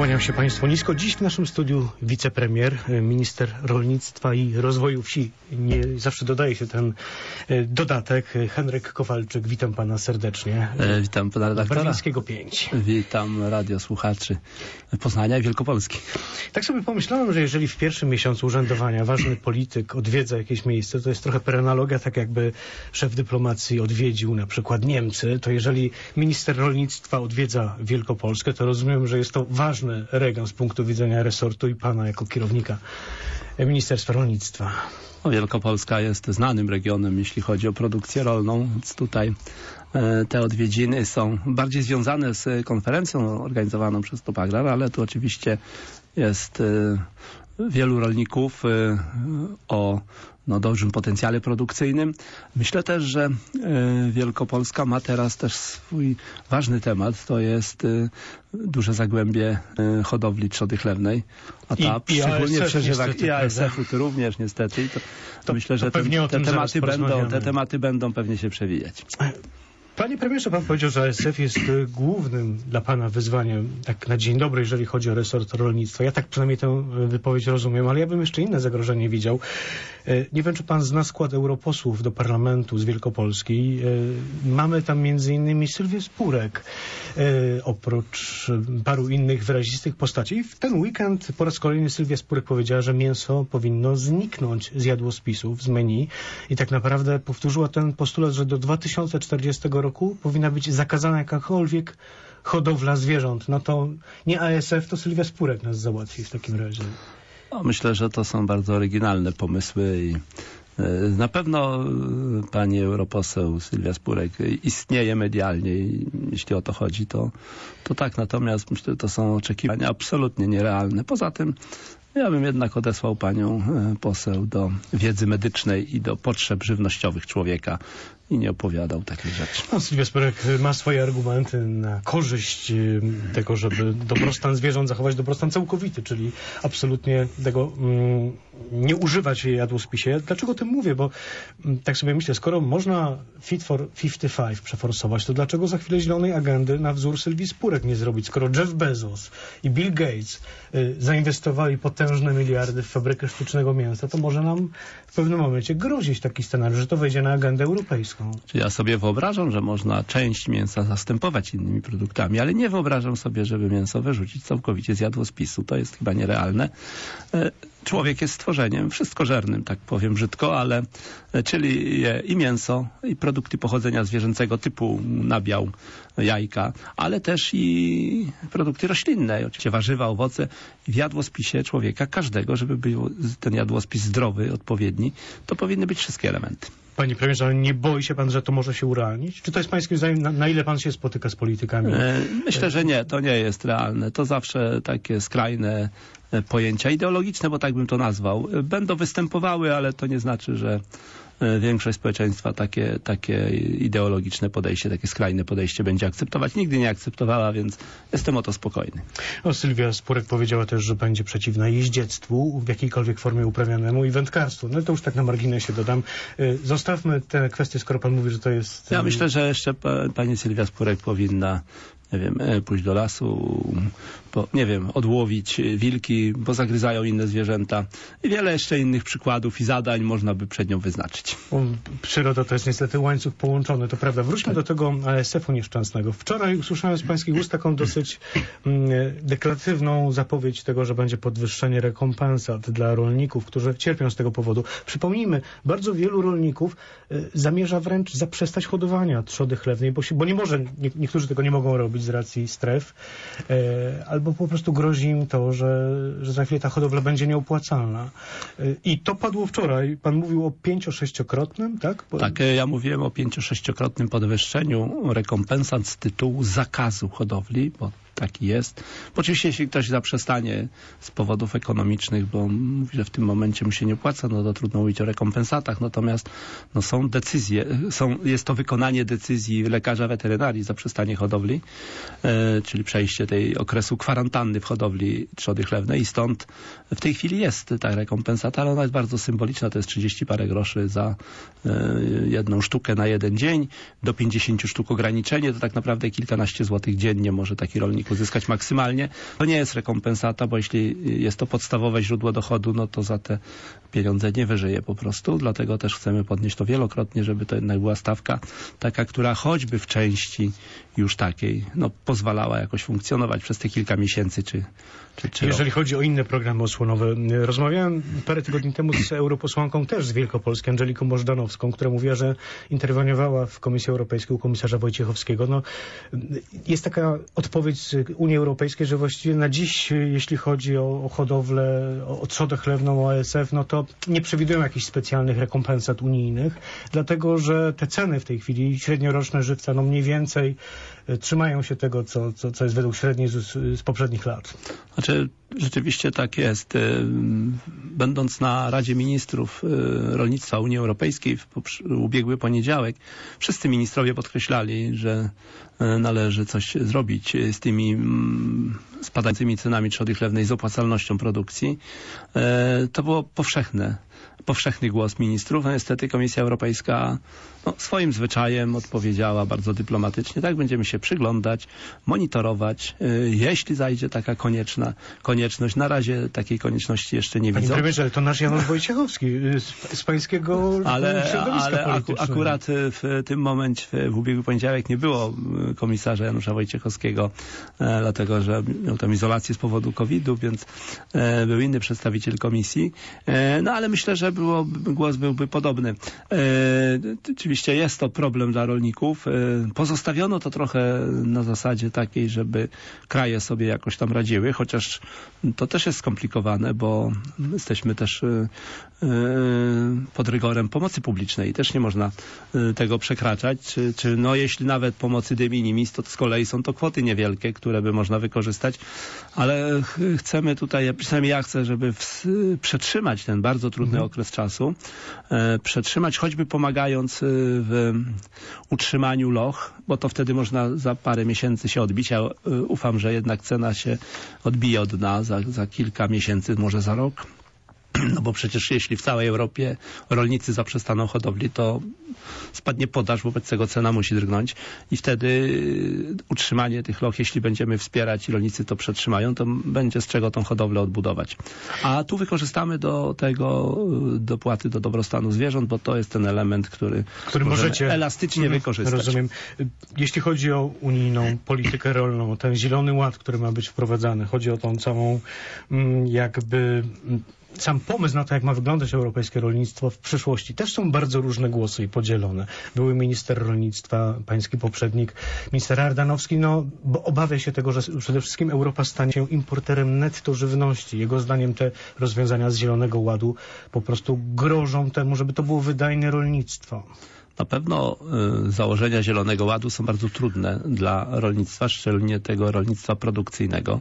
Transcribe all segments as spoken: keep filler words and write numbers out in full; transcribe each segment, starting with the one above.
Kłaniam się Państwu nisko. Dziś w naszym studiu wicepremier, minister rolnictwa i rozwoju wsi. Nie zawsze dodaje się ten dodatek. Henryk Kowalczyk, witam Pana serdecznie. E, witam Pana redaktora. Barwińskiego pięć. Witam radiosłuchaczy Poznania i Wielkopolski. Tak sobie pomyślałem, że jeżeli w pierwszym miesiącu urzędowania ważny polityk odwiedza jakieś miejsce, to jest trochę per analogia, tak jakby szef dyplomacji odwiedził na przykład Niemcy, to jeżeli minister rolnictwa odwiedza Wielkopolskę, to rozumiem, że jest to ważny region z punktu widzenia resortu i Pana jako kierownika Ministerstwa Rolnictwa. No, Wielkopolska jest znanym regionem, jeśli chodzi o produkcję rolną, więc tutaj e, te odwiedziny są bardziej związane z konferencją organizowaną przez Top Agrar, ale tu oczywiście jest e, wielu rolników e, o no, dużym potencjale produkcyjnym. Myślę też, że y, Wielkopolska ma teraz też swój ważny temat, to jest y, duże zagłębie y, hodowli trzody chlewnej, a ta I, szczególnie i przeżywa i A S F-u również niestety. To, to myślę, że te, te, tematy będą, te tematy będą pewnie się przewijać. Panie premierze, Pan powiedział, że A S F jest głównym dla Pana wyzwaniem, tak na dzień dobry, jeżeli chodzi o resort rolnictwa. Ja tak przynajmniej tę wypowiedź rozumiem, ale ja bym jeszcze inne zagrożenie widział. Nie wiem, czy Pan zna skład europosłów do parlamentu z Wielkopolski. Mamy tam między innymi Sylwię Spurek, oprócz paru innych wyrazistych postaci. I w ten weekend po raz kolejny Sylwia Spurek powiedziała, że mięso powinno zniknąć z jadłospisów, z menu. I tak naprawdę powtórzyła ten postulat, że do dwa tysiące czterdziestego roku powinna być zakazana jakakolwiek hodowla zwierząt. No to nie A S F, to Sylwia Spurek nas załatwi w takim razie. No, myślę, że to są bardzo oryginalne pomysły i na pewno pani europoseł Sylwia Spurek istnieje medialnie i jeśli o to chodzi, to, to tak. Natomiast myślę, że to są oczekiwania absolutnie nierealne. Poza tym ja bym jednak odesłał panią poseł do wiedzy medycznej i do potrzeb żywnościowych człowieka i nie opowiadał takich rzeczy. No, Sylwia Spurek ma swoje argumenty na korzyść tego, żeby dobrostan zwierząt zachować dobrostan całkowity, czyli absolutnie tego mm, nie używać w jadłospisie. Dlaczego o tym mówię? Bo mm, tak sobie myślę, skoro można Fit for pięćdziesiąt pięć przeforsować, to dlaczego za chwilę zielonej agendy na wzór Sylwii Spurek nie zrobić? Skoro Jeff Bezos i Bill Gates y, zainwestowali potężne miliardy w fabrykę sztucznego mięsa, to może nam w pewnym momencie grozić taki scenariusz, że to wejdzie na agendę europejską. Ja sobie wyobrażam, że można część mięsa zastępować innymi produktami, ale nie wyobrażam sobie, żeby mięso wyrzucić całkowicie z jadłospisu. To jest chyba nierealne. Człowiek jest stworzeniem wszystkożernym, tak powiem brzydko, ale czyli je i mięso, i produkty pochodzenia zwierzęcego typu nabiał, jajka, ale też i produkty roślinne, oczywiście warzywa, owoce. W jadłospisie człowieka, każdego, żeby był ten jadłospis zdrowy, odpowiedni, to powinny być wszystkie elementy. Panie premierze, ale nie boi się pan, że to może się urealnić? Czy to jest pańskim zdaniem, na, na ile pan się spotyka z politykami? Myślę, że nie, to nie jest realne. To zawsze takie skrajne pojęcia ideologiczne, bo tak bym to nazwał, będą występowały, ale to nie znaczy, że większość społeczeństwa takie, takie ideologiczne podejście, takie skrajne podejście będzie akceptować. Nigdy nie akceptowała, więc jestem o to spokojny. No, Sylwia Spurek powiedziała też, że będzie przeciwna jeździectwu w jakiejkolwiek formie uprawianemu i wędkarstwu. No to już tak na marginesie dodam. Zostawmy tę kwestię, skoro pan mówi, że to jest... Ja myślę, że jeszcze pani Sylwia Spurek powinna nie wiem, pójść do lasu, bo, nie wiem, odłowić wilki, bo zagryzają inne zwierzęta. I wiele jeszcze innych przykładów i zadań można by przed nią wyznaczyć. Przyroda to jest niestety łańcuch połączony, to prawda. Wróćmy do tego A S F-u nieszczęsnego. Wczoraj usłyszałem z pańskich ust taką dosyć mm, deklaratywną zapowiedź tego, że będzie podwyższenie rekompensat dla rolników, którzy cierpią z tego powodu. Przypomnijmy, bardzo wielu rolników y, zamierza wręcz zaprzestać hodowania trzody chlewnej, bo, się, bo nie może, nie, niektórzy tego nie mogą robić z racji stref, e, albo po prostu grozi im to, że, że za chwilę ta hodowla będzie nieopłacalna. E, I to padło wczoraj. Pan mówił o pięcio-sześciokrotnym, tak? Bo... Tak, ja mówiłem o pięcio-sześciokrotnym podwyższeniu rekompensat z tytułu zakazu hodowli, bo taki jest. Bo oczywiście jeśli ktoś zaprzestanie z powodów ekonomicznych, bo mówi, że w tym momencie mu się nie opłaca, no to trudno mówić o rekompensatach, natomiast no, są decyzje, są, jest to wykonanie decyzji lekarza weterynarii zaprzestanie hodowli, e, czyli przejście tej okresu kwarantanny w hodowli trzody chlewnej i stąd w tej chwili jest ta rekompensata, ale ona jest bardzo symboliczna, to jest trzydzieści parę groszy za e, jedną sztukę na jeden dzień, do pięćdziesięciu sztuk ograniczenie, to tak naprawdę kilkanaście złotych dziennie może taki rolnik pozyskać maksymalnie. To nie jest rekompensata, bo jeśli jest to podstawowe źródło dochodu, no to za te pieniądze nie wyżyje po prostu. Dlatego też chcemy podnieść to wielokrotnie, żeby to jednak była stawka taka, która choćby w części już takiej, no pozwalała jakoś funkcjonować przez te kilka miesięcy czy, czy, czy Jeżeli rok. chodzi o inne programy osłonowe, rozmawiałem parę tygodni temu z europosłanką też z Wielkopolski, Andżeliką Możdanowską, która mówiła, że interweniowała w Komisji Europejskiej u komisarza Wojciechowskiego. No, jest taka odpowiedź z Unii Europejskiej, że właściwie na dziś, jeśli chodzi o, o hodowlę, o, o trzodę chlewną, o A S F, no to nie przewidują jakichś specjalnych rekompensat unijnych, dlatego że te ceny w tej chwili średnioroczne żywca, no mniej więcej trzymają się tego, co, co, co jest według średniej z, z poprzednich lat. Znaczy, rzeczywiście tak jest. Będąc na Radzie Ministrów Rolnictwa Unii Europejskiej w ubiegły poniedziałek, wszyscy ministrowie podkreślali, że należy coś zrobić z tymi spadającymi cenami trzody chlewnej, z opłacalnością produkcji. To było powszechne. powszechny głos ministrów. No niestety Komisja Europejska no, swoim zwyczajem odpowiedziała bardzo dyplomatycznie. Tak, będziemy się przyglądać, monitorować. Jeśli zajdzie taka konieczna konieczność, na razie takiej konieczności jeszcze nie Panie widzę. premierze, ale to nasz Janusz Wojciechowski z, z pańskiego ale, środowiska ale politycznego. akurat w tym momencie, w ubiegły poniedziałek nie było komisarza Janusza Wojciechowskiego, e, dlatego że miał tam izolację z powodu kowida, więc e, był inny przedstawiciel komisji. E, no ale myślę, że było, głos byłby podobny. E, oczywiście jest to problem dla rolników. E, pozostawiono to trochę na zasadzie takiej, żeby kraje sobie jakoś tam radziły, chociaż to też jest skomplikowane, bo jesteśmy też e, e, pod rygorem pomocy publicznej i też nie można e, tego przekraczać. Czy, czy no jeśli nawet pomocy de minimis, to z kolei są to kwoty niewielkie, które by można wykorzystać, ale ch chcemy tutaj, przynajmniej ja chcę, żeby w, przetrzymać ten bardzo trudny mhm. okres czasu, e, przetrzymać choćby pomagając w utrzymaniu loch, bo to wtedy można za parę miesięcy się odbić. Ja e, ufam, że jednak cena się odbije od dna za, za kilka miesięcy, może za rok. No bo przecież jeśli w całej Europie rolnicy zaprzestaną hodowli, to spadnie podaż, wobec tego cena musi drgnąć i wtedy utrzymanie tych loch, jeśli będziemy wspierać i rolnicy to przetrzymają, to będzie z czego tą hodowlę odbudować. A tu wykorzystamy do tego dopłaty do dobrostanu zwierząt, bo to jest ten element, który, który możecie elastycznie mm, wykorzystać. Rozumiem. Jeśli chodzi o unijną politykę rolną, ten zielony ład, który ma być wprowadzany, chodzi o tą całą jakby sam pomysł na to, jak ma wyglądać europejskie rolnictwo w przyszłości. Też są bardzo różne głosy i podzielone. Były minister rolnictwa, pański poprzednik, minister Ardanowski, no, bo obawia się tego, że przede wszystkim Europa stanie się importerem netto żywności. Jego zdaniem te rozwiązania z Zielonego Ładu po prostu grożą temu, żeby to było wydajne rolnictwo. Na pewno y, założenia Zielonego Ładu są bardzo trudne dla rolnictwa, szczególnie tego rolnictwa produkcyjnego.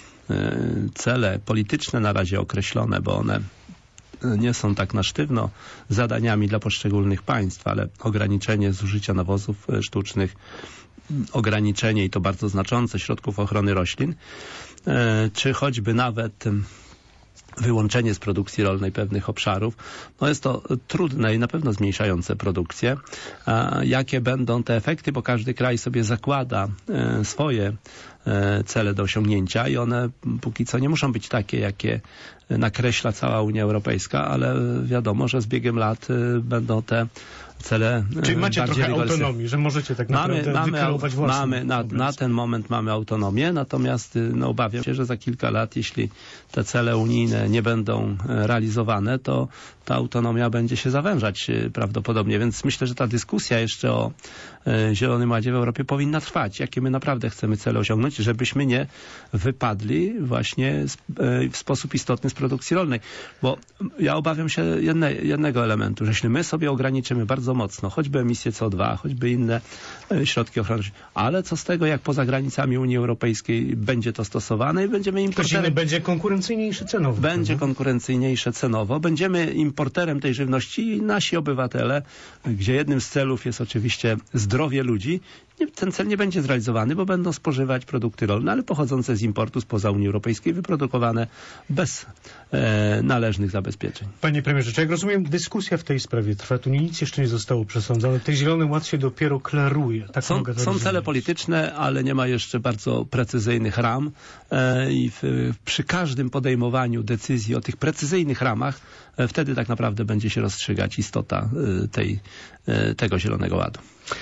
Cele polityczne na razie określone, bo one nie są tak na sztywno zadaniami dla poszczególnych państw, ale ograniczenie zużycia nawozów sztucznych, ograniczenie i to bardzo znaczące środków ochrony roślin, czy choćby nawet wyłączenie z produkcji rolnej pewnych obszarów, no jest to trudne i na pewno zmniejszające produkcję. A jakie będą te efekty, bo każdy kraj sobie zakłada e, swoje e, cele do osiągnięcia i one póki co nie muszą być takie, jakie nakreśla cała Unia Europejska, ale wiadomo, że z biegiem lat e, będą te cele Czyli macie trochę autonomii, że możecie tak naprawdę mamy, wykreować własny mamy na, na ten moment mamy autonomię, natomiast no, obawiam się, że za kilka lat, jeśli te cele unijne nie będą realizowane, to ta autonomia będzie się zawężać prawdopodobnie, więc myślę, że ta dyskusja jeszcze o e, Zielonym Ładzie w Europie powinna trwać. Jakie my naprawdę chcemy cele osiągnąć, żebyśmy nie wypadli właśnie z, e, w sposób istotny z produkcji rolnej. Bo ja obawiam się jedne, jednego elementu, że jeśli my sobie ograniczymy bardzo mocno, choćby emisję C O dwa, choćby inne e, środki ochrony, ale co z tego, jak poza granicami Unii Europejskiej będzie to stosowane i będziemy importerem... Będzie konkurencyjniejsze cenowo. Będzie konkurencyjniejsze cenowo, będziemy importerem tej żywności i nasi obywatele, gdzie jednym z celów jest oczywiście zdrowie ludzi, ten cel nie będzie zrealizowany, bo będą spożywać produkty rolne, ale pochodzące z importu spoza Unii Europejskiej, wyprodukowane bez e, należnych zabezpieczeń. Panie premierze, czy jak rozumiem, dyskusja w tej sprawie trwa, tu nic jeszcze nie zostało zostało przesądzone. Ten Zielony Ład się dopiero klaruje. Tak są mogę to są rozumieć. cele polityczne, ale nie ma jeszcze bardzo precyzyjnych ram e, i w, przy każdym podejmowaniu decyzji o tych precyzyjnych ramach e, wtedy tak naprawdę będzie się rozstrzygać istota e, tej, e, tego Zielonego Ładu.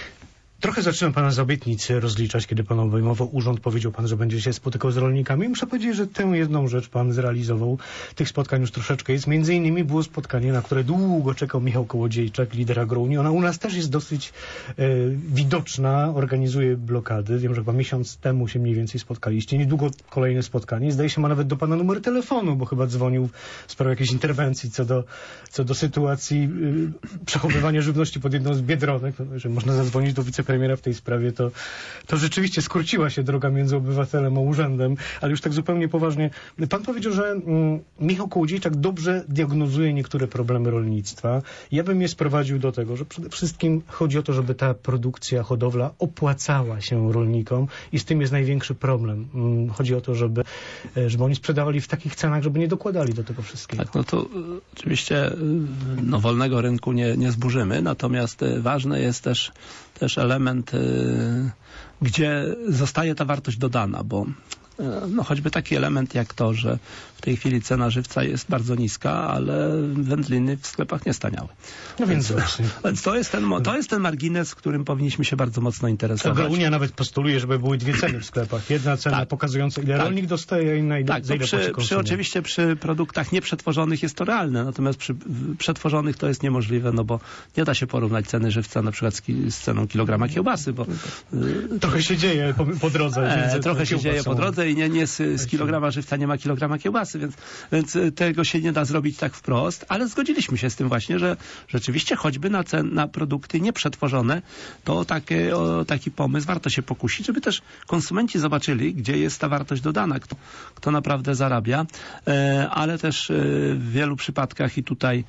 Trochę zaczynam pana z obietnicy rozliczać, kiedy pan obejmował urząd. Powiedział pan, że będzie się spotykał z rolnikami. Muszę powiedzieć, że tę jedną rzecz pan zrealizował. Tych spotkań już troszeczkę jest. Między innymi było spotkanie, na które długo czekał Michał Kołodziejczak, lider Agrounii. Ona u nas też jest dosyć e, widoczna, organizuje blokady. Wiem, że chyba miesiąc temu się mniej więcej spotkaliście. Niedługo kolejne spotkanie. Zdaje się, ma nawet do pana numer telefonu, bo chyba dzwonił w sprawie jakiejś interwencji co do, co do sytuacji y, przechowywania żywności pod jedną z biedronek. Że można zadzwonić do wicepremiera premiera w tej sprawie, to, to rzeczywiście skróciła się droga między obywatelem a urzędem, ale już tak zupełnie poważnie. Pan powiedział, że mm, Michał Kołodziejczak dobrze diagnozuje niektóre problemy rolnictwa. Ja bym je sprowadził do tego, że przede wszystkim chodzi o to, żeby ta produkcja, hodowla opłacała się rolnikom i z tym jest największy problem. Mm, chodzi o to, żeby, żeby oni sprzedawali w takich cenach, żeby nie dokładali do tego wszystkiego. Tak, no to y, oczywiście y, no, wolnego rynku nie, nie zburzymy, natomiast y, ważny jest też, też element, y, gdzie zostaje ta wartość dodana, bo y, no, choćby taki element jak to, że w tej chwili cena żywca jest bardzo niska, ale wędliny w sklepach nie staniały. No więc, więc, więc to, jest ten, to jest ten margines, którym powinniśmy się bardzo mocno interesować. Agrounia nawet postuluje, żeby były dwie ceny w sklepach. Jedna cena tak, pokazująca, ile tak. rolnik dostaje, a inna ile, tak, za ile przy, przy Oczywiście przy produktach nieprzetworzonych jest to realne, natomiast przy przetworzonych to jest niemożliwe, no bo nie da się porównać ceny żywca na przykład z, ki, z ceną kilograma kiełbasy, bo... Trochę się dzieje po, po drodze. E, trochę się dzieje po drodze i nie, nie z, z kilograma żywca nie ma kilograma kiełbasy, więc, więc tego się nie da zrobić tak wprost, ale zgodziliśmy się z tym właśnie, że rzeczywiście choćby na, cen, na produkty nieprzetworzone, to takie, o taki pomysł warto się pokusić, żeby też konsumenci zobaczyli, gdzie jest ta wartość dodana, kto, kto naprawdę zarabia, e, ale też e, w wielu przypadkach i tutaj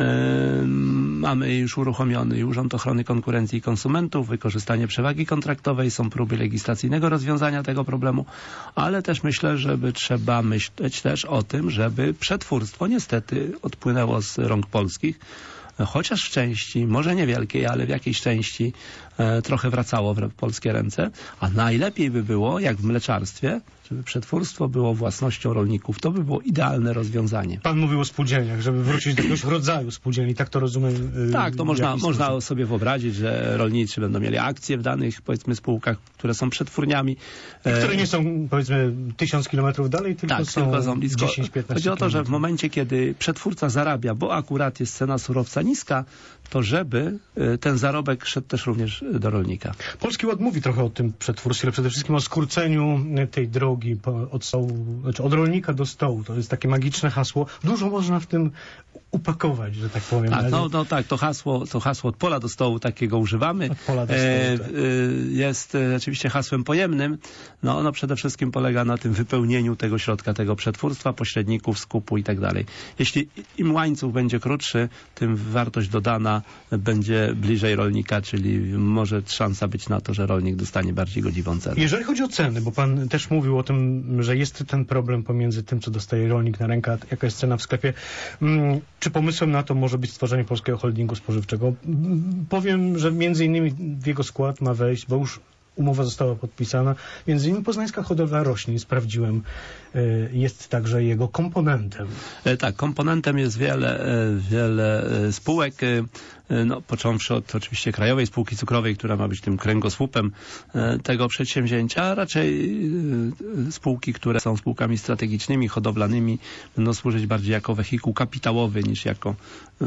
e, mamy już uruchomiony Urząd Ochrony Konkurencji i Konsumentów, wykorzystanie przewagi kontraktowej, są próby legislacyjnego rozwiązania tego problemu, ale też myślę, żeby trzeba myśleć też o tym, żeby przetwórstwo niestety odpłynęło z rąk polskich, chociaż w części, może niewielkiej, ale w jakiejś części e, trochę wracało w polskie ręce, a najlepiej by było, jak w mleczarstwie, żeby przetwórstwo było własnością rolników. To by było idealne rozwiązanie. Pan mówił o spółdzielniach, żeby wrócić do jakiegoś rodzaju spółdzielni, tak to rozumiem. Yy, tak, to można, można sobie wyobrazić, że rolnicy będą mieli akcje w danych, powiedzmy, spółkach, które są przetwórniami. I które nie są, powiedzmy, tysiąc kilometrów dalej, tylko tak, są, tylko są blisko. dziesięć piętnaście Chodzi o to, że w momencie, kiedy przetwórca zarabia, bo akurat jest cena surowca niska, to żeby ten zarobek szedł też również do rolnika. Polski Ład mówi trochę o tym przetwórstwie, ale przede wszystkim o skróceniu tej drogi od stołu, znaczy od rolnika do stołu. To jest takie magiczne hasło. Dużo można w tym upakować, że tak powiem. Tak, no, no tak, to hasło, to hasło od pola do stołu takiego używamy. Od pola do stołu, tak. e, jest oczywiście hasłem pojemnym. No ono przede wszystkim polega na tym wypełnieniu tego środka, tego przetwórstwa, pośredników, skupu i tak dalej. Jeśli im łańcuch będzie krótszy, tym wartość dodana będzie bliżej rolnika, czyli może szansa być na to, że rolnik dostanie bardziej godziwą cenę. Jeżeli chodzi o ceny, bo pan też mówił o tym, że jest ten problem pomiędzy tym, co dostaje rolnik na rękę, a jaka jest cena w sklepie. Czy pomysłem na to może być stworzenie polskiego holdingu spożywczego? Powiem, że między innymi w jego skład ma wejść, bo już umowa została podpisana. Między innymi Poznańska Hodowla Roślin, sprawdziłem, jest także jego komponentem. Tak, komponentem jest wiele, wiele spółek, no, począwszy od oczywiście Krajowej Spółki Cukrowej, która ma być tym kręgosłupem tego przedsięwzięcia, raczej spółki, które są spółkami strategicznymi, hodowlanymi, będą służyć bardziej jako wehikuł kapitałowy niż jako yy,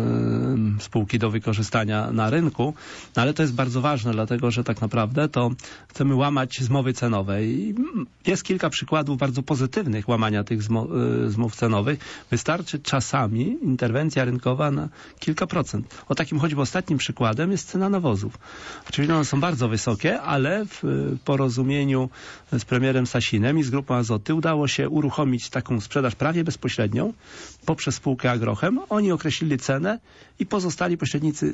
spółki do wykorzystania na rynku, no, ale to jest bardzo ważne, dlatego że tak naprawdę to chcemy łamać zmowy cenowe i jest kilka przykładów bardzo pozytywnych łamania tych zmów cenowych. Wystarczy czasami interwencja rynkowa na kilka procent. O takim choćby ostatnim przykładem jest cena nawozów. Oczywiście one są bardzo wysokie, ale w porozumieniu z premierem Sasinem i z grupą Azoty udało się uruchomić taką sprzedaż prawie bezpośrednią poprzez spółkę Agrochem. Oni określili cenę i pozostali pośrednicy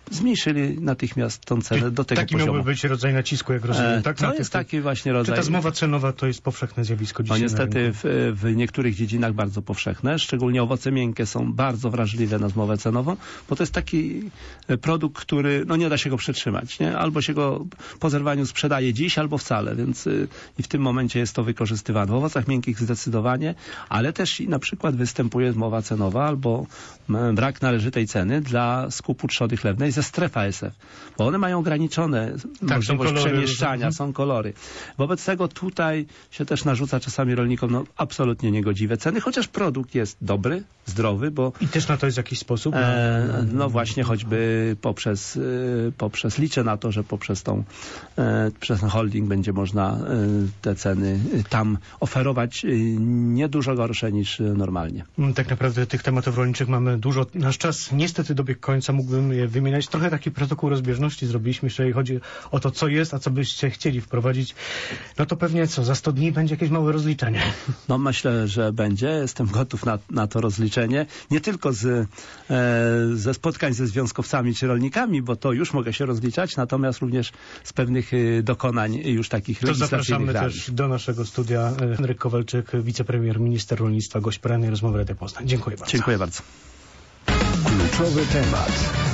zmniejszyli natychmiast tą cenę Czyli do tego taki poziomu. miałby być rodzaj nacisku, jak rozumiem, E, tak? To Na jest tych- taki właśnie Czy rodzaj... ta zmowa cenowa to jest powszechne zjawisko No dzisiaj na niestety rynku? w, w niektórych dziedzinach bardzo powszechne, szczególnie owoce miękkie są bardzo wrażliwe na zmowę cenową, bo to jest taki produkt, który no nie da się go przetrzymać, nie? Albo się go po zerwaniu sprzedaje dziś, albo wcale, więc y, i w tym momencie jest to wykorzystywane. W owocach miękkich zdecydowanie, ale też i na przykład występuje zmowa cenowa albo m, brak należytej ceny dla skupu trzody chlewnej ze stref A S F, bo one mają ograniczone możliwość kolory przemieszczania, różne. są kolory. Wobec tego tutaj się też narzuca czasami rolnikom no, absolutnie niegodziwe ceny, chociaż produkt jest dobry, zdrowy, bo I też na to jest jakiś sposób? e, no właśnie choćby poprzez, e, poprzez liczę na to, że poprzez tą e, przez ten holding będzie można e, te ceny e, tam oferować e, nie dużo gorsze niż e, normalnie. Tak naprawdę tych tematów rolniczych mamy dużo. Nasz czas niestety dobiegł końca, mógłbym je wymieniać. Trochę taki protokół rozbieżności zrobiliśmy, jeżeli chodzi o to, co jest, a co byście chcieli wprowadzić. No to pewnie co, za sto dni będzie jakieś małe rozliczenie. No myślę, że będzie. Jestem gotów na, na to rozliczenie. Nie tylko z, e, ze spotkań ze związkowcami czy rolnikami, bo to już mogę się rozliczać, natomiast również z pewnych e, dokonań już takich To legislacyjnych. zapraszamy realnych. też do naszego studia. Henryk Kowalczyk, wicepremier, minister rolnictwa, gość porannej rozmowy Radia Poznań. Dziękuję bardzo. Dziękuję bardzo. Kluczowy temat.